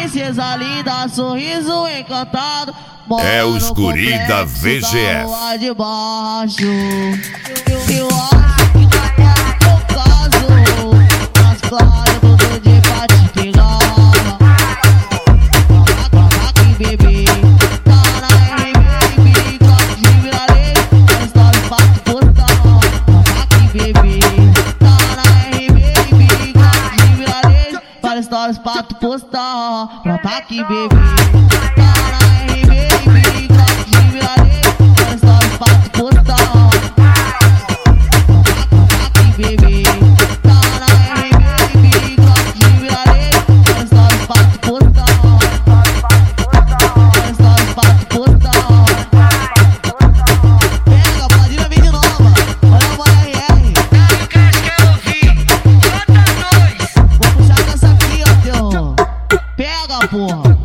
princesa linda, sorriso encantado. É o Escuri da VGF. Rua de baixo. Eu acho que tá no caso, mas claro, tô doido pra te pegar. Calma aqui, bebê. Tá na RB, gosta de virar lei. Faz stories pra tu postar. Calma aqui, bebê. Tá na RB, gosta de virar lei. Faz stories pra tu postar. Pronto aqui, bebê. Tá na RB, gosta de virar lei. Faz stories pra tu postar. Porra.